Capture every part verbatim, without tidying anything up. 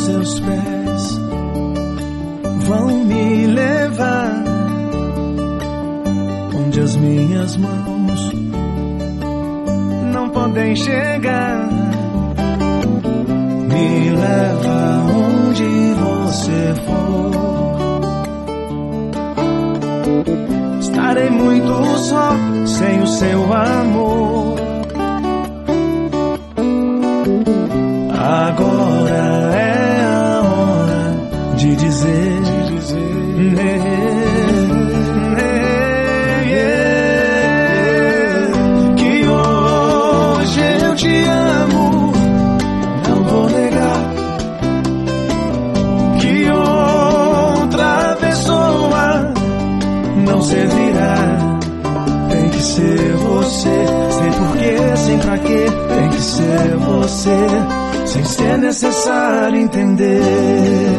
seus pés vão me levar onde as minhas mãos não podem chegar. Me leva onde você for. Estarei muito só sem o seu amor. Agora é a hora de dizer, de dizer né, né, yeah, que hoje eu te amo, não vou negar. Que outra pessoa não servirá. Tem que ser você, sem porquê, sem pra quê. Tem que ser você, sem ser necessário entender.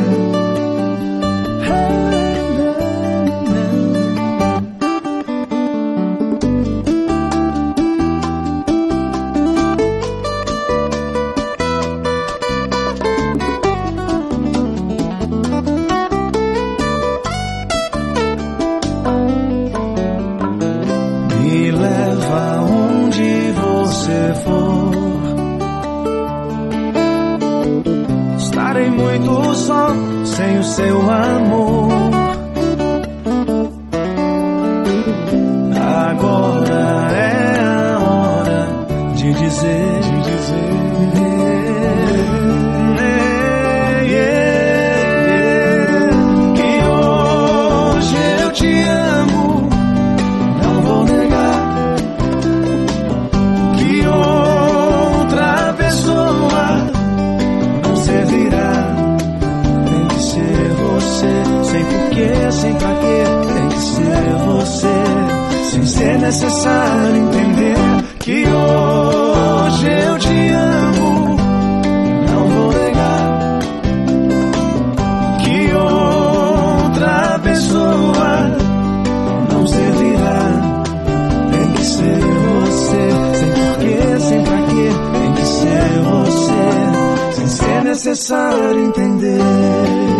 Me leva onde você for. Estarei muito só sem o seu amor. Agora é a hora de dizer, de dizer yeah, yeah, que hoje eu te amo, não vou negar. Que outra pessoa não servirá. Tem que ser você, sem porquê, sem pra quê. Tem que ser você, sem ser necessário entender. Que hoje eu te amo, não vou negar. Que outra pessoa não servirá. Tem que ser você, sem porquê, sem pra quê. Tem que ser você, sem ser necessário entender.